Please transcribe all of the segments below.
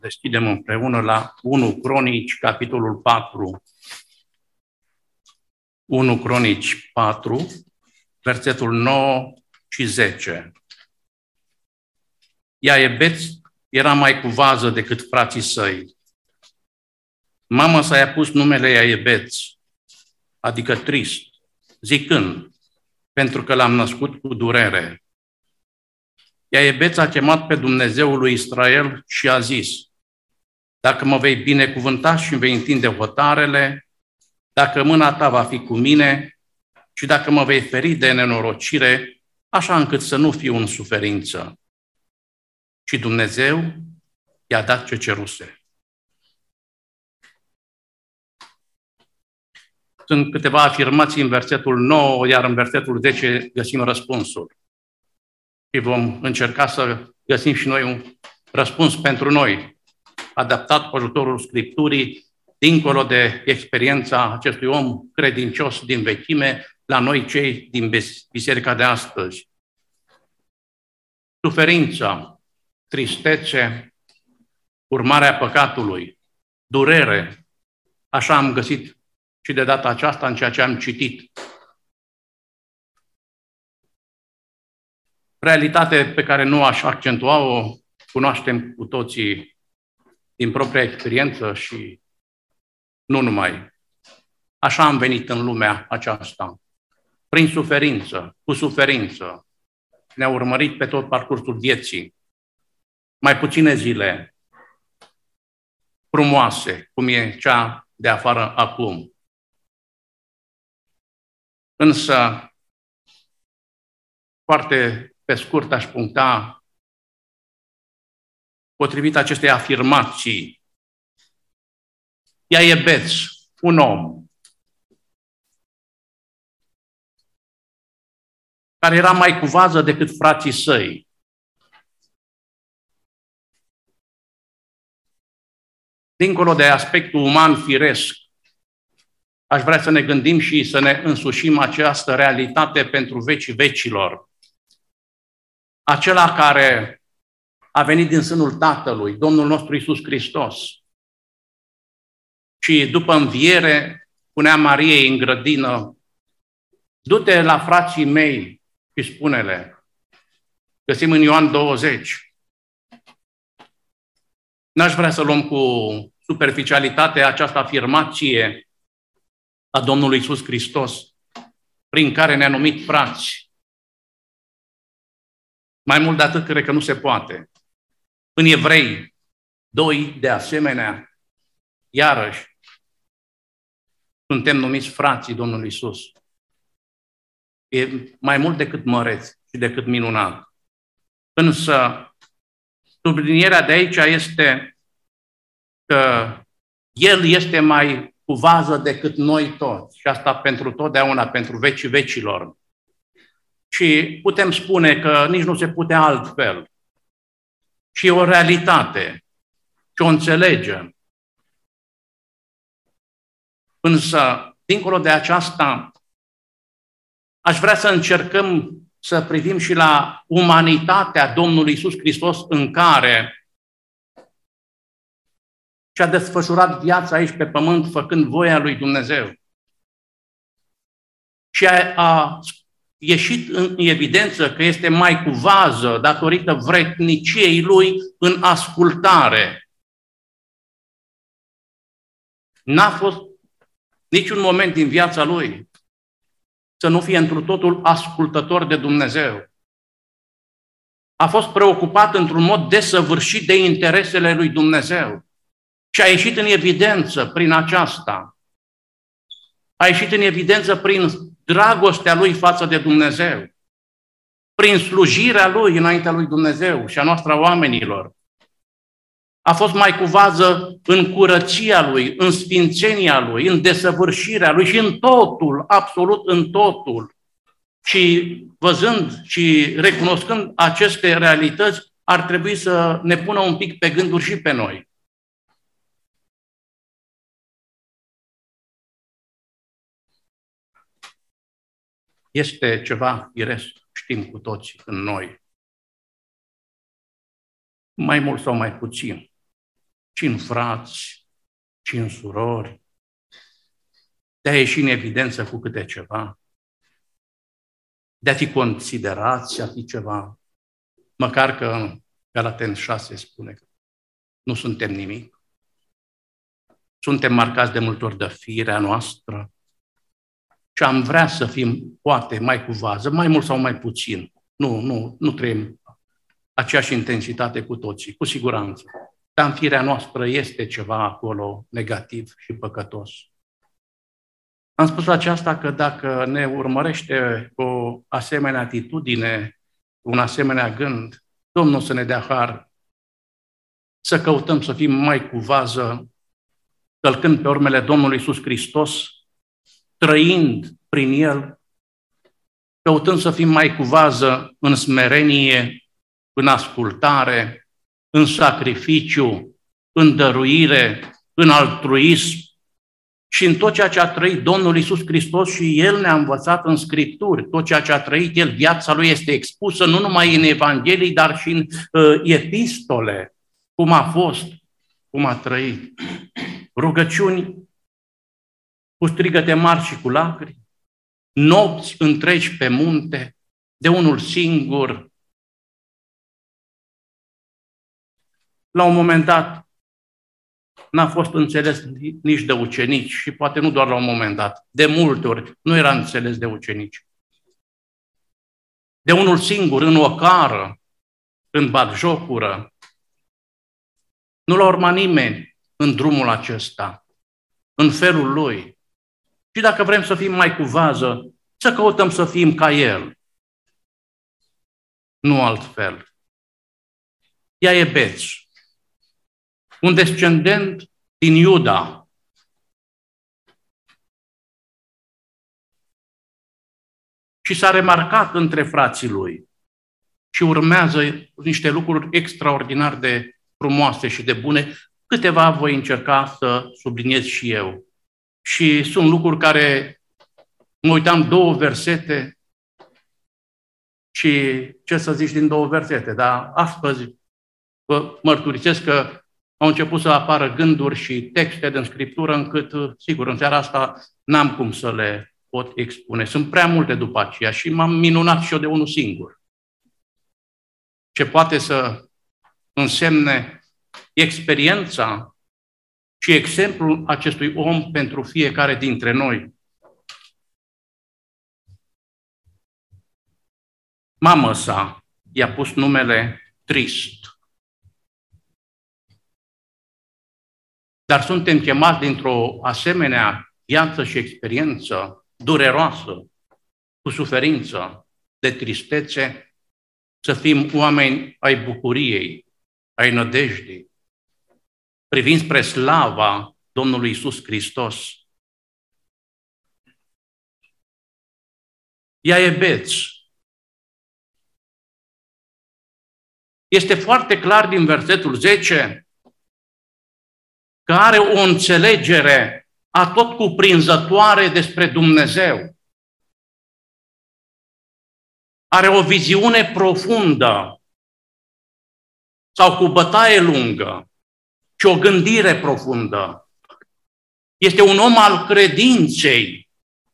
Deschidem împreună la 1 Cronici, capitolul 4. 1 Cronici 4, versetul 9 și 10. Iaebeț era mai cu vază decât frații săi. Mama sa i-a pus numele Iaebeț, adică trist, zicând, pentru că l-am născut cu durere. Iaebeț a chemat pe Dumnezeul lui Israel și a zis, dacă mă vei binecuvânta și îmi vei întinde hotarele, dacă mâna ta va fi cu mine și dacă mă vei feri de nenorocire, așa încât să nu fiu în suferință. Și Dumnezeu i-a dat ce ceruse. Sunt câteva afirmații în versetul 9, iar în versetul 10 găsim răspunsul. Și vom încerca să găsim și noi un răspuns pentru noi, adaptat cu ajutorul Scripturii, dincolo de experiența acestui om credincios din vechime, la noi cei din biserica de astăzi. Suferința, tristețe, urmarea păcatului, durere, așa am găsit și de data aceasta în ceea ce am citit. Realitate pe care nu aș accentua-o, cunoaștem cu toții din propria experiență și nu numai. Așa am venit în lumea aceasta, prin suferință, cu suferință. Ne-a urmărit pe tot parcursul vieții. Mai puține zile frumoase, cum e cea de afară acum. Însă, foarte pe scurt aș puncta, potrivit acestei afirmații, Iaebeț, un om care era mai cu vază decât frații săi. Dincolo de aspectul uman firesc, aș vrea să ne gândim și să ne însușim această realitate pentru vecii vecilor. Acela care a venit din sânul Tatălui, Domnul nostru Iisus Hristos. Și după înviere, spunea Mariei în grădină, du-te la frații mei și spune-le. Găsim în Ioan 20. N-aș vrea să luăm cu superficialitate această afirmație a Domnului Iisus Hristos, prin care ne-a numit frați. Mai mult de atât, cred că nu se poate. În Evrei 2, de asemenea, iarăși, suntem numiți frații Domnului Iisus. E mai mult decât măreț și decât minunat. Însă, sublinierea de aici este că El este mai cu vază decât noi toți. Și asta pentru totdeauna, pentru vecii vecilor. Și putem spune că nici nu se putea altfel. Și e o realitate. Și o înțelegem. Însă, dincolo de aceasta, aș vrea să încercăm să privim și la umanitatea Domnului Iisus Hristos în care și-a desfășurat viața aici pe pământ făcând voia lui Dumnezeu. Și a ieșit în evidență că este mai cu vază datorită vredniciei lui în ascultare. N-a fost niciun moment din viața lui să nu fie întru totul ascultător de Dumnezeu. A fost preocupat într-un mod desăvârșit de interesele lui Dumnezeu. Și a ieșit în evidență prin aceasta. A ieșit în evidență prin dragostea lui față de Dumnezeu. Prin slujirea lui înaintea lui Dumnezeu și a noastră a oamenilor. A fost mai cu vază în curăția lui, în sfințenia lui, în desăvârșirea lui și în totul, absolut în totul. Și văzând și recunoscând aceste realități, ar trebui să ne pună un pic pe gânduri și pe noi. Este ceva firesc, știm cu toții, în noi. Mai mult sau mai puțin. ci în frați, ci în surori, de a ieși în evidență cu câte ceva, de a fi considerați a fi ceva, măcar că în Galateni 6 spune că nu suntem nimic. Suntem marcați de multe ori de firea noastră și am vrea să fim, poate, mai cu vază, mai mult sau mai puțin. Nu trăim aceeași intensitate cu toții, cu siguranță. Dar în firea noastră este ceva acolo negativ și păcătos. Am spus aceasta că dacă ne urmărește o asemenea atitudine, un asemenea gând, Domnul să ne dea har să căutăm să fim mai cu vază, călcând pe urmele Domnului Iisus Hristos, trăind prin El, căutând să fim mai cu vază în smerenie, în ascultare, în sacrificiu, în dăruire, în altruism și în tot ceea ce a trăit Domnul Iisus Hristos și El ne-a învățat în Scripturi. Tot ceea ce a trăit El, viața Lui este expusă nu numai în Evanghelii, dar și în epistole, cum a fost, cum a trăit. Rugăciuni cu strigăte mari și cu lacrimi, nopți întregi pe munte, de unul singur. La un moment dat n-a fost înțeles nici de ucenici și poate nu doar la un moment dat, de multe ori nu era înțeles de ucenici. De unul singur, în ocară, în batjocură, nu l-a urmat nimeni în drumul acesta, în felul lui. Și dacă vrem să fim mai cu vază, să căutăm să fim ca El, nu altfel. Iaebeț, un descendent din Iuda, și s-a remarcat între frații lui și urmează niște lucruri extraordinar de frumoase și de bune. Câteva voi încerca să subliniez și eu. Și sunt lucruri care mă uitam 2 versete și ce să zici din 2 versete, dar astăzi vă mărturisesc că au început să apară gânduri și texte din Scriptură încât, sigur, în seara asta n-am cum să le pot expune. Sunt prea multe după aceea și m-am minunat și eu de unul singur. Ce poate să însemne experiența și exemplul acestui om pentru fiecare dintre noi. Mama sa i-a pus numele Trist. Dar suntem chemați dintr-o asemenea viață și experiență dureroasă, cu suferință, de tristețe, să fim oameni ai bucuriei, ai nădejdii, privind spre slava Domnului Iisus Hristos. Iaebeț. Este foarte clar din versetul 10 că are o înțelegere atot cuprinzătoare despre Dumnezeu. Are o viziune profundă sau cu bătaie lungă și o gândire profundă. Este un om al credinței.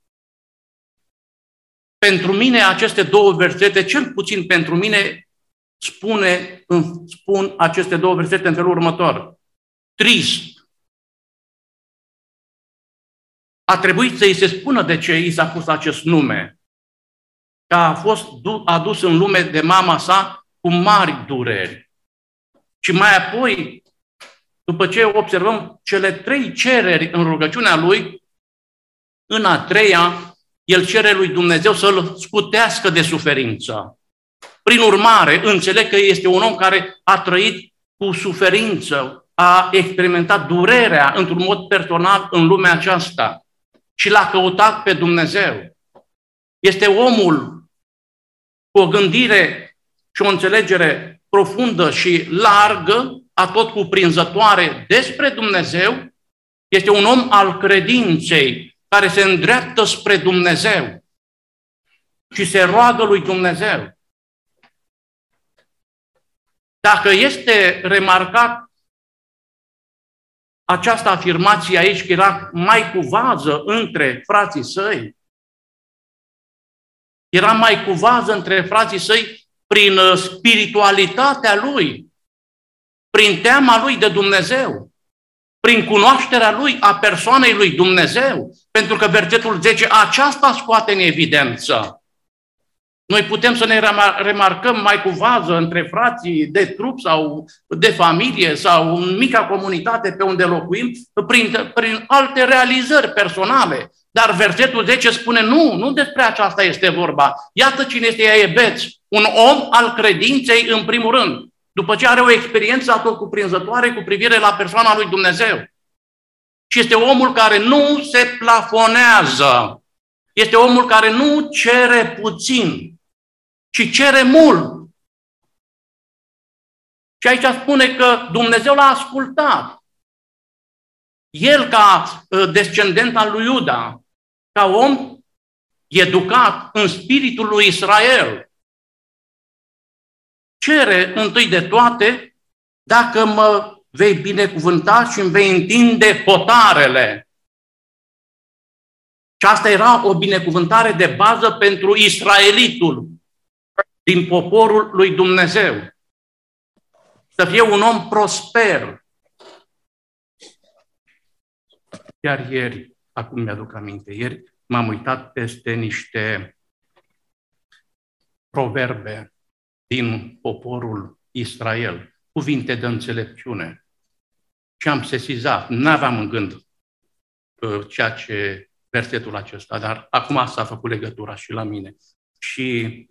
Pentru mine aceste 2 versete, cel puțin pentru mine, spun aceste 2 versete în felul următor. Trist. A trebuit să îi se spună de ce i s-a pus acest nume. Că a fost adus în lume de mama sa cu mari dureri. Și mai apoi, după ce observăm cele 3 cereri în rugăciunea lui, în a 3-a, el cere lui Dumnezeu să-l scutească de suferință. Prin urmare, înțeleg că este un om care a trăit cu suferință, a experimentat durerea într-un mod personal în lumea aceasta și l-a căutat pe Dumnezeu. Este omul cu o gândire și o înțelegere profundă și largă, atot cuprinzătoare despre Dumnezeu. Este un om al credinței care se îndreaptă spre Dumnezeu și se roagă lui Dumnezeu. Dacă este remarcat această afirmație aici, că era mai cu vază între frații săi, era mai cu vază între frații săi prin spiritualitatea lui, prin teama lui de Dumnezeu, prin cunoașterea lui a persoanei lui Dumnezeu, pentru că versetul 10 aceasta scoate în evidență. Noi putem să ne remarcăm mai cu vază între frații de trup sau de familie sau în mica comunitate pe unde locuim, prin alte realizări personale. Dar versetul 10 spune nu despre aceasta este vorba. Iată cine este Iebeț, un om al credinței în primul rând, după ce are o experiență atotcuprinzătoare cu privire la persoana lui Dumnezeu. Și este omul care nu se plafonează, este omul care nu cere puțin, ci cere mult. Și aici spune că Dumnezeu l-a ascultat. El, ca descendent al lui Iuda, ca om educat în spiritul lui Israel, cere întâi de toate, dacă mă vei binecuvânta și îmi vei întinde hotarele. Și asta era o binecuvântare de bază pentru israelitul din poporul lui Dumnezeu. Să fie un om prosper. Chiar ieri, acum mi-aduc aminte, ieri m-am uitat peste niște proverbe din poporul Israel, cuvinte de înțelepciune. Și am sesizat, n-aveam în gând versetul acesta, dar acum s-a făcut legătura și la mine. Și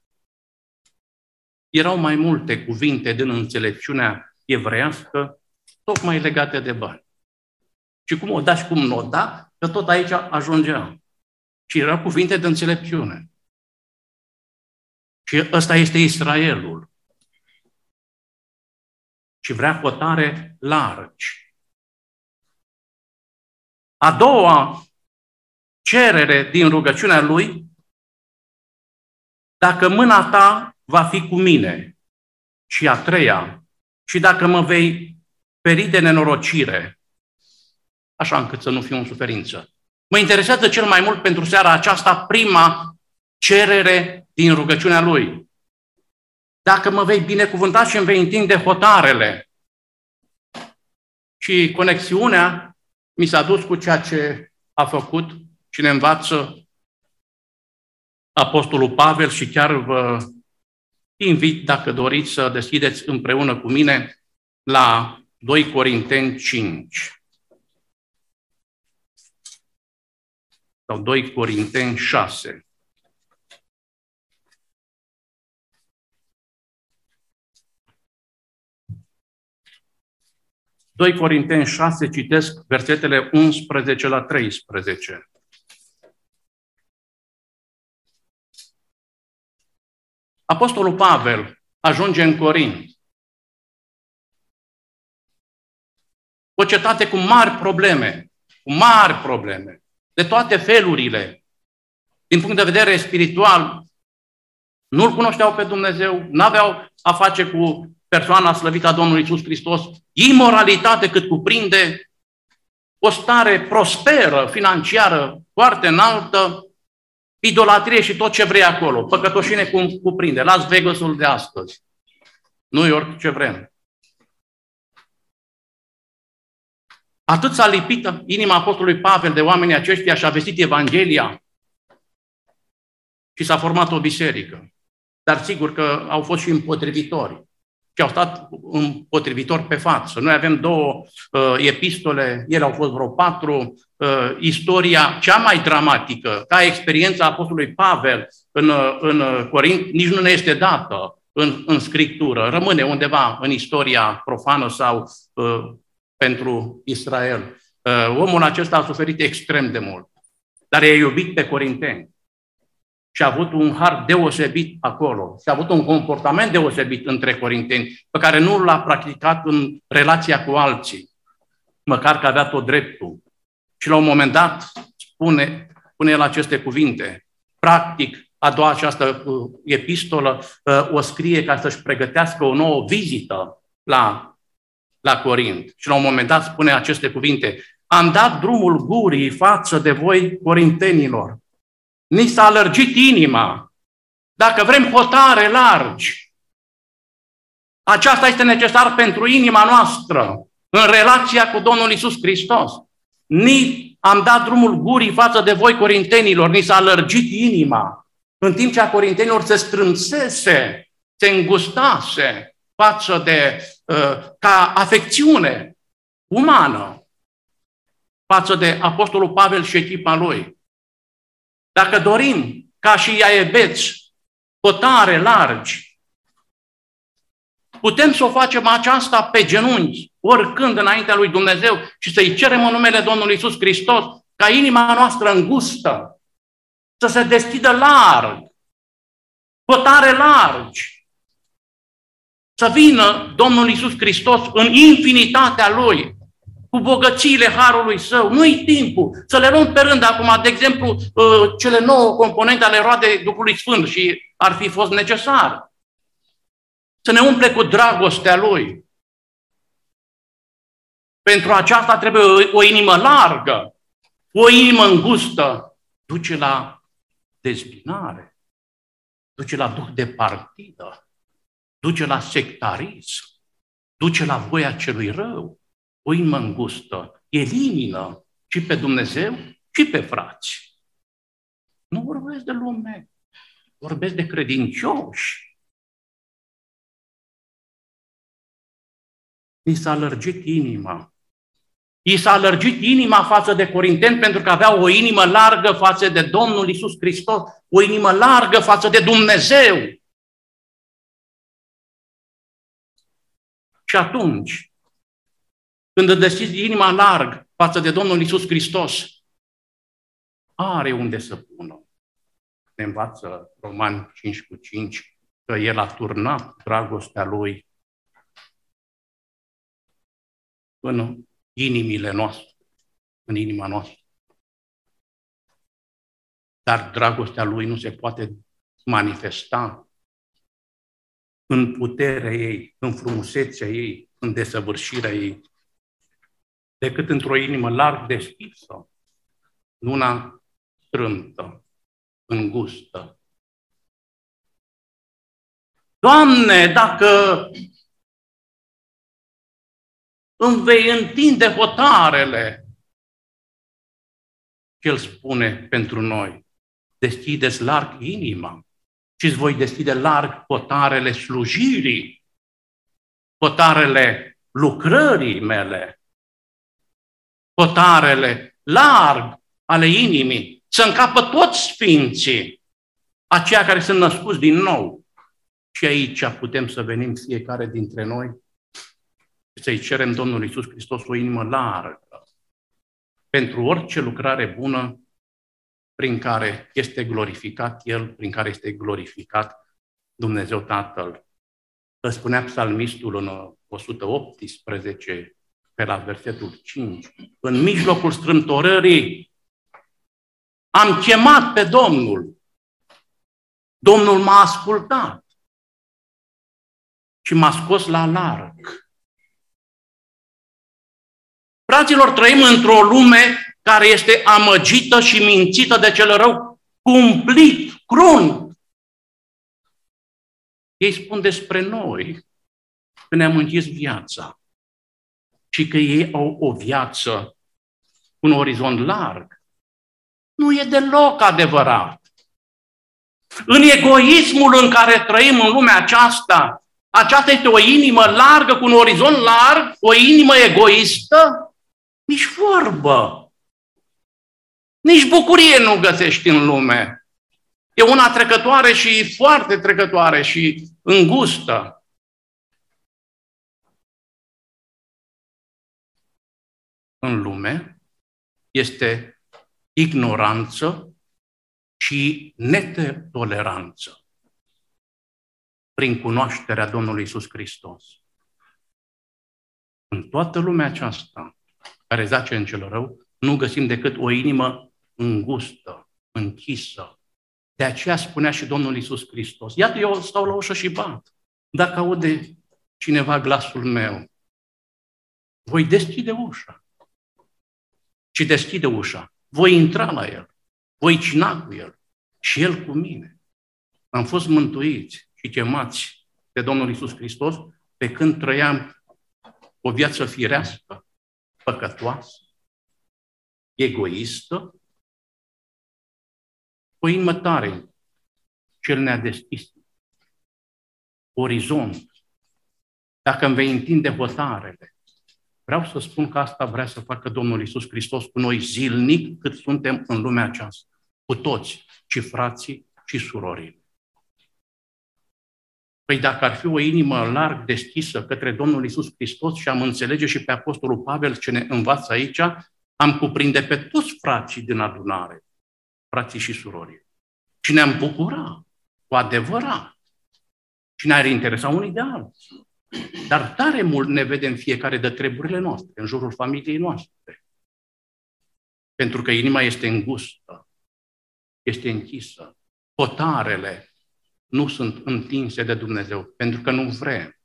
erau mai multe cuvinte din înțelepciunea evreiască, tocmai legate de bani. Și cum o da și cum nu o da, că tot aici ajungea. Și erau cuvinte de înțelepciune. Și ăsta este Israelul. Și vrea hotare largi. A doua cerere din rugăciunea lui, dacă mâna ta va fi cu mine. Și a treia, și dacă mă vei feri de nenorocire, așa încât să nu fiu în suferință. Mă interesează cel mai mult pentru seara aceasta prima cerere din rugăciunea lui. Dacă mă vei binecuvânta și îmi vei întinde hotarele. Și conexiunea mi s-a dus cu ceea ce a făcut și ne învață Apostolul Pavel și chiar vă invit, dacă doriți, să deschideți împreună cu mine la 2 Corinteni 5. Sau 2 Corinteni 6. Doi Corinteni 6, citesc versetele 11 la 13. Apostolul Pavel ajunge în Corint. O cetate cu mari probleme, de toate felurile. Din punct de vedere spiritual, nu-L cunoșteau pe Dumnezeu, n-aveau a face cu persoana slăvită a Domnului Iisus Hristos, imoralitate cât cuprinde, o stare prosperă, financiară, foarte înaltă, idolatrie și tot ce vrei acolo, păcătoșine cum cuprinde, Las Vegasul de astăzi, New York, ce vrem. Atât s-a lipit inima Apostolului Pavel de oamenii aceștia și a vestit Evanghelia și s-a format o biserică. Dar sigur că au fost și împotrivitori. Și au stat împotrivitori pe față. Noi avem 2 epistole, ele au fost vreo 4. Istoria cea mai dramatică, ca experiența Apostolului Pavel în Corint, nici nu ne este dată în Scriptură. Rămâne undeva în istoria profană sau pentru Israel. Omul acesta a suferit extrem de mult, dar i-a iubit pe corinteni. Și a avut un har deosebit acolo. Și a avut un comportament deosebit între corinteni, pe care nu l-a practicat în relația cu alții, măcar că avea tot dreptul. Și la un moment dat spune el aceste cuvinte. Practic, a doua această epistolă o scrie ca să-și pregătească o nouă vizită la la Corint și la un moment dat spune aceste cuvinte: am dat drumul gurii față de voi, corintenilor. Ni s-a lărgit inima. Dacă vrem hotare largi, aceasta este necesar pentru inima noastră, în relația cu Domnul Iisus Hristos. Ni am dat drumul gurii față de voi, corintenilor, ni s-a lărgit inima, în timp ce a corintenilor se strânsese, se îngustase față de, ca afecțiune umană, față de Apostolul Pavel și echipa lui. Dacă dorim, ca și iaebeți, hotare largi, putem să o facem aceasta pe genunchi, oricând înaintea lui Dumnezeu și să-i cerem în numele Domnului Iisus Hristos ca inima noastră îngustă să se deschidă larg, hotare largi, să vină Domnul Iisus Hristos în infinitatea Lui, cu bogățiile harului Său. Nu-i timpul să le luăm pe rând acum, de exemplu, cele 9 componente ale roadei Duhului Sfânt și ar fi fost necesar. Să ne umple cu dragostea Lui. Pentru aceasta trebuie o inimă largă, o inimă îngustă, duce la dezbinare, duce la duh de partidă, duce la sectarism, duce la voia celui rău. O inimă îngustă elimină și pe Dumnezeu și pe frați. Nu vorbesc de lume, vorbesc de credincioși. I s-a lărgit inima. I s-a lărgit inima față de corinteni pentru că aveau o inimă largă față de Domnul Iisus Hristos, o inimă largă față de Dumnezeu. Și atunci, când îți deschizi inima larg față de Domnul Iisus Hristos, are unde să pună. Ne învață Romani 5:5 că El a turnat dragostea Lui în inimile noastre, în inima noastră. Dar dragostea Lui nu se poate manifesta în puterea ei, în frumusețea ei, în desăvârșirea ei, decât într-o inimă larg deschisă, una strâmtă, îngustă. Doamne, dacă îmi vei întinde hotarele, El spune pentru noi, deschideți larg inima și îți voi deschide larg hotarele slujirii, hotarele lucrării mele, hotarele larg ale inimii, să încapă toți sfinții, aceia care sunt născuți din nou. Și aici putem să venim fiecare dintre noi și să-i cerem Domnului Iisus Hristos o inimă largă pentru orice lucrare bună prin care este glorificat El, prin care este glorificat Dumnezeu Tatăl. Îl spunea psalmistul în 118, pe la versetul 5, în mijlocul strâmtorării am chemat pe Domnul. Domnul m-a ascultat și m-a scos la larg. Fraților, trăim într-o lume care este amăgită și mințită de cel rău, cumplit, crunt. Ei spun despre noi că ne-am închis viața și că ei au o viață cu un orizont larg. Nu e deloc adevărat. În egoismul în care trăim în lumea aceasta, aceasta este o inimă largă cu un orizont larg, o inimă egoistă, nici vorbă. Nici bucurie nu găsești în lume. E una trecătoare și foarte trecătoare și îngustă. În lume este ignoranță și netoleranță prin cunoașterea Domnului Iisus Hristos. În toată lumea aceasta care zace în cel rău, nu găsim decât o inimă îngustă, închisă. De aceea spunea și Domnul Iisus Hristos, iată, eu stau la ușă și bat. Dacă aude cineva glasul meu voi deschide ușa. Și deschide ușa. Voi intra la El. Voi cina cu El. Și El cu mine. Am fost mântuiți și chemați de Domnul Iisus Hristos pe când trăiam o viață firească, păcătoasă, egoistă, o inimă tare. Cel ne-a deschis orizont. Dacă îmi vei întinde hotarele, vreau să spun că asta vrea să facă Domnul Iisus Hristos cu noi zilnic cât suntem în lumea aceasta. Cu toți, și frații, și surorii. Păi dacă ar fi o inimă larg deschisă către Domnul Iisus Hristos și am înțelege și pe Apostolul Pavel ce ne învață aici, am cuprinde pe toți frații din adunare, frații și surorii. Și ne-am bucura cu adevărat. Și ne-ar interesa unii de alții. Dar tare mult ne vedem fiecare de treburile noastre, în jurul familiei noastre. Pentru că inima este îngustă, este închisă. Hotarele nu sunt întinse de Dumnezeu, pentru că nu vrem.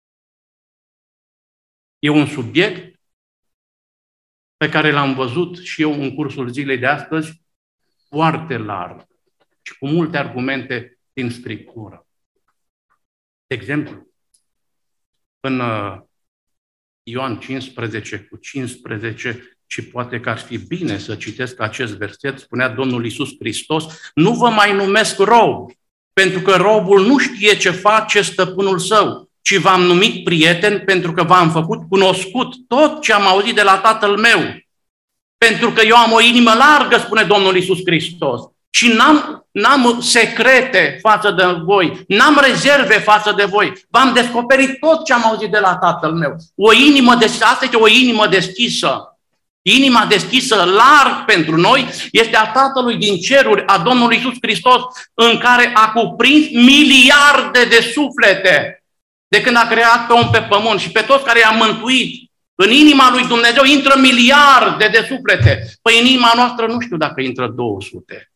E un subiect pe care l-am văzut și eu în cursul zilei de astăzi, foarte larg și cu multe argumente din Scriptură. De exemplu, în Ioan 15:15, și poate că ar fi bine să citesc acest verset, spunea Domnul Iisus Hristos, nu vă mai numesc rob, pentru că robul nu știe ce face stăpânul său, ci v-am numit prieten pentru că v-am făcut cunoscut tot ce am auzit de la Tatăl meu. Pentru că eu am o inimă largă, spune Domnul Iisus Hristos, și n-am secrete față de voi, n-am rezerve față de voi. V-am descoperit tot ce am auzit de la Tatăl meu. O inimă deschisă, asta este o inimă deschisă. Inima deschisă larg pentru noi este a Tatălui din ceruri, a Domnului Iisus Hristos, în care a cuprins miliarde de suflete de când a creat pe om pe pământ și pe toți care i-a mântuit. În inima lui Dumnezeu intră miliarde de suflete. Păi în inima noastră nu știu dacă intră 200.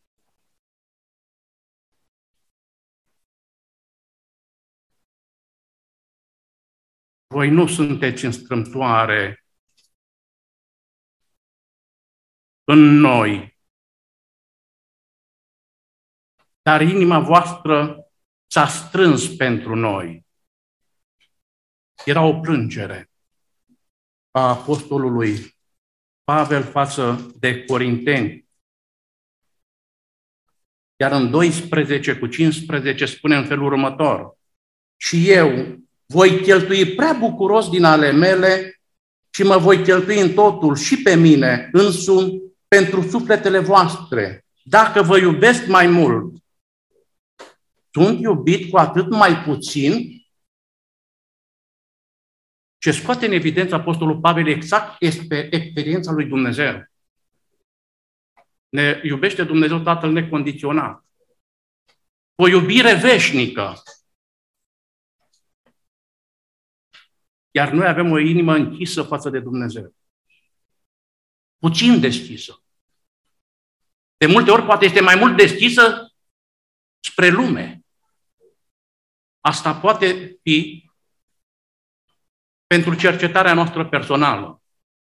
Voi nu sunteți în strâmtoare în noi, dar inima voastră s-a strâns pentru noi. Era o plângere a apostolului Pavel față de corinteni. Iar în 12:15 spune în felul următor: și eu voi cheltui prea bucuros din ale mele și mă voi cheltui în totul și pe mine însumi pentru sufletele voastre, dacă vă iubesc mai mult. Sunt iubit cu atât mai puțin? Ce scoate în evidență Apostolul Pavel exact este experiența lui Dumnezeu. Ne iubește Dumnezeu Tatăl necondiționat. O iubire veșnică. Iar noi avem o inimă închisă față de Dumnezeu. Puțin deschisă. De multe ori poate este mai mult deschisă spre lume. Asta poate fi pentru cercetarea noastră personală.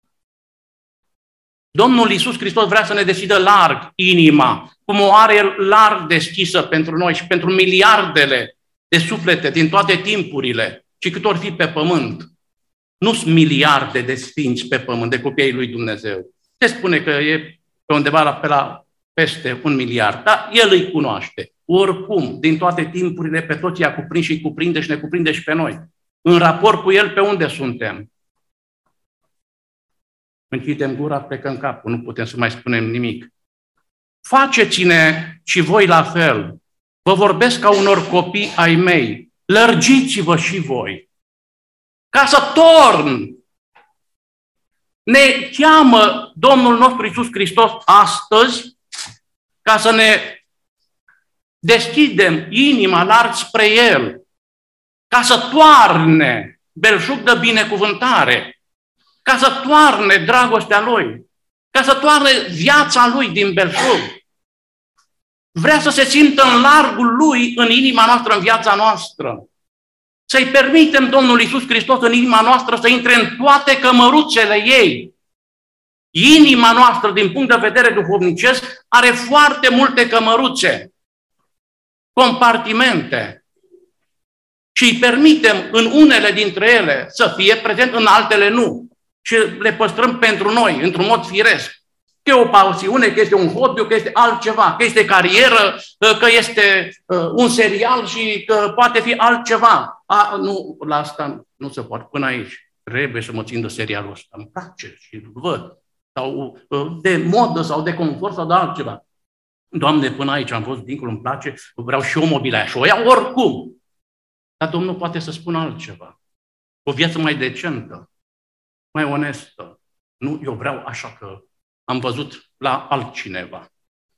Domnul Iisus Hristos vrea să ne deschidă larg inima, cum o are El larg deschisă pentru noi și pentru miliardele de suflete din toate timpurile și cât ori fi pe pământ. Nu sunt miliarde de sfinți pe pământ, de copiii lui Dumnezeu. Se spune că e pe undeva la peste 1 miliard, dar El îi cunoaște. Oricum, din toate timpurile, pe toți i-a cuprins și îi cuprinde și ne cuprinde și pe noi. În raport cu El, pe unde suntem? Închidem gura, plecăm capul, nu putem să mai spunem nimic. Faceți-ne și voi la fel. Vă vorbesc ca unor copii ai mei. Lărgiți-vă și voi. Ca să torn. Ne cheamă Domnul nostru Iisus Hristos astăzi ca să ne deschidem inima larg spre El. Ca să toarne belșug de binecuvântare. Ca să toarne dragostea Lui. Ca să toarne viața Lui din belșug. Vrea să se simtă în largul Lui în inima noastră, în viața noastră. Să-i permitem Domnului Iisus Hristos în inima noastră să intre în toate cămăruțele ei. Inima noastră, din punct de vedere duhovnicesc, are foarte multe cămăruțe, compartimente. Și îi permitem în unele dintre ele să fie prezent, în altele nu. Și le păstrăm pentru noi, într-un mod firesc. Că e o pasiune, că este un hobby, că este altceva, că este carieră, că este un serial și că poate fi altceva. Nu, la asta nu se poate. Până aici trebuie să mă țin de serialul ăsta. Îmi place și îl văd. Sau de modă sau de confort sau de altceva. Doamne, până aici am fost, dincolo, îmi place, vreau și o mobilă aia și o iau oricum. Dar Domnul poate să spună altceva. O viață mai decentă, mai onestă. Nu, eu vreau așa că am văzut la altcineva.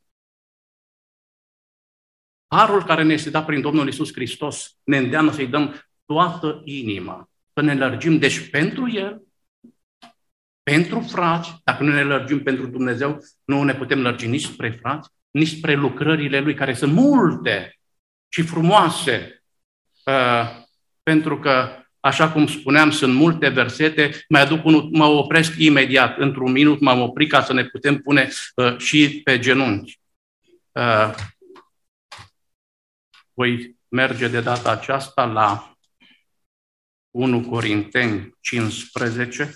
Harul care ne este dat prin Domnul Iisus Hristos ne îndeamnă să-i dăm toată inima, să ne lărgim deci pentru El, pentru frați. Dacă nu ne lărgim pentru Dumnezeu, nu ne putem lărgi nici spre frați, nici spre lucrările Lui, care sunt multe și frumoase. Pentru că, așa cum spuneam, sunt multe versete, mai aduc unul, mă opresc imediat, într-un minut m-am oprit ca să ne putem pune și pe genunchi. Voi merge de data aceasta la 1 Corinteni 15,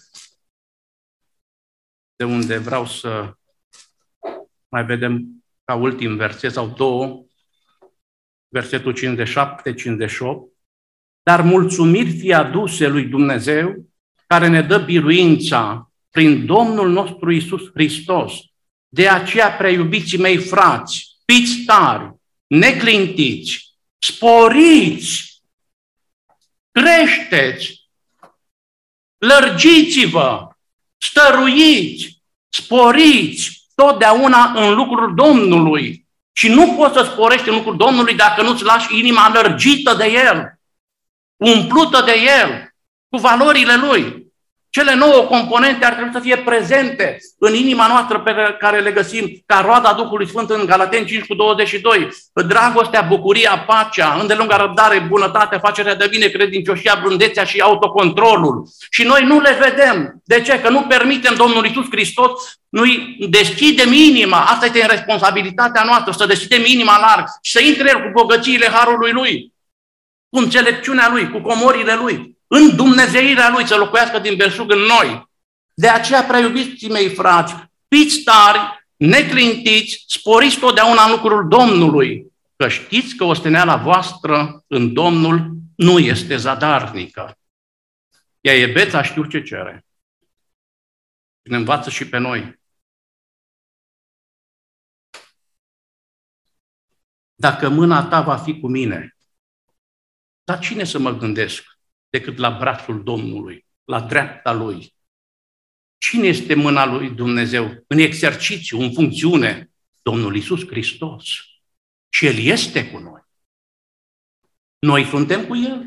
de unde vreau să mai vedem ca ultim verset sau două, versetul 57-58, dar mulțumiri fie aduse lui Dumnezeu, care ne dă biruința prin Domnul nostru Iisus Hristos. De aceea, prea iubiții mei frați, fiți tari, neclintiți, sporiți, creșteți, lărgiți-vă, stăruiți, sporiți totdeauna în lucrul Domnului. Și nu poți să sporești în lucrul Domnului dacă nu-ți lași inima lărgită de El, umplută de El, cu valorile Lui. Cele 9 componente ar trebui să fie prezente în inima noastră pe care le găsim ca roada Duhului Sfânt în Galateni 5:22. Dragostea, bucuria, pacea, îndelungă răbdare, bunătatea, facerea de bine, credincioșia, blândețea și autocontrolul. Și noi nu le vedem. De ce? Că nu permitem Domnului Iisus Hristos, nu-i deschidem inima. Asta este în responsabilitatea noastră, să deschidem inima larg și să intre El cu bogățiile harului Lui, cu înțelepciunea Lui, cu comorile Lui, în dumnezeirea Lui, să locuiască din belșug în noi. De aceea, prea iubiții mei frați, fiți tari, neclintiți, sporiți totdeauna în lucrul Domnului, că știți că osteneala voastră în Domnul nu este zadarnică. Ea e beța, știu ce cere. Ne învață și pe noi. Dacă mâna ta va fi cu mine, dar cine să mă gândesc decât la brațul Domnului, la dreapta Lui? Cine este mâna Lui Dumnezeu? În exercițiu, în funcțiune, Domnul Iisus Hristos. Și El este cu noi. Noi suntem cu El.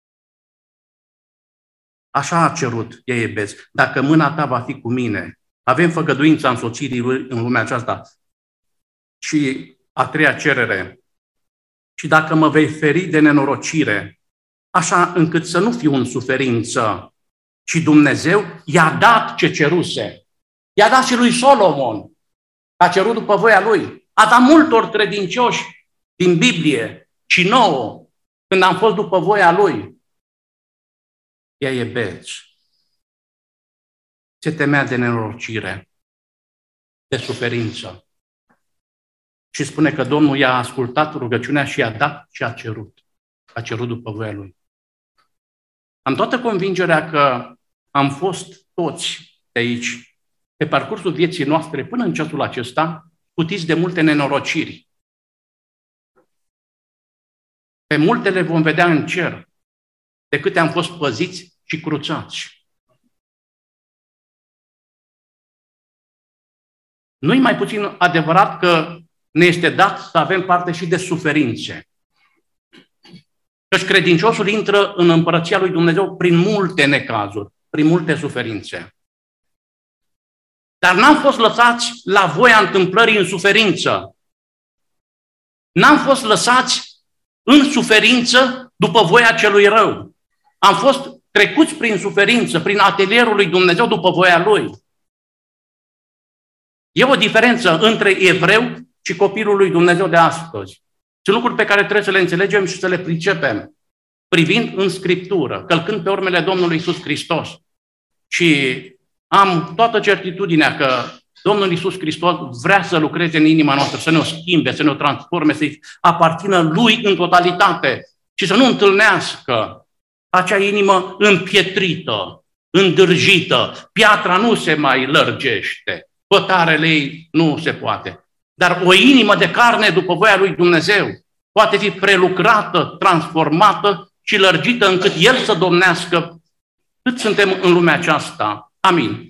Așa a cerut Iebez. Dacă mâna ta va fi cu mine, avem făgăduința însoțirii Lui în lumea aceasta. Și a treia cerere. Și dacă mă vei feri de nenorocire, așa încât să nu fiu în suferință. Și Dumnezeu i-a dat ce ceruse. I-a dat și lui Solomon. A cerut după voia lui. A dat multor credincioși din Biblie și nouă, când am fost după voia lui. Iebez se temea de nenorocire, de suferință. Și spune că Domnul i-a ascultat rugăciunea și i-a dat ce a cerut. A cerut după voia lui. Am toată convingerea că am fost toți de aici, pe parcursul vieții noastre, până în ceasul acesta, scutiți de multe nenorociri. Pe multe le vom vedea în cer, de câte am fost păziți și cruțați. Nu-i mai puțin adevărat că ne este dat să avem parte și de suferințe. Căci credinciosul intră în împărăția lui Dumnezeu prin multe necazuri, prin multe suferințe. Dar n-am fost lăsați la voia întâmplării în suferință. N-am fost lăsați în suferință după voia celui rău. Am fost trecuți prin suferință, prin atelierul lui Dumnezeu după voia Lui. E o diferență între evreu și copilul lui Dumnezeu de astăzi. Sunt lucruri pe care trebuie să le înțelegem și să le pricepem, privind în Scriptură, călcând pe urmele Domnului Iisus Hristos. Și am toată certitudinea că Domnul Iisus Hristos vrea să lucreze în inima noastră, să ne o schimbe, să ne o transforme, să-i aparțină Lui în totalitate și să nu întâlnească acea inimă împietrită, îndârjită. Piatra nu se mai lărgește, pătarele ei nu se poate. Dar o inimă de carne după voia lui Dumnezeu poate fi prelucrată, transformată și lărgită încât El să domnească cât suntem în lumea aceasta. Amin.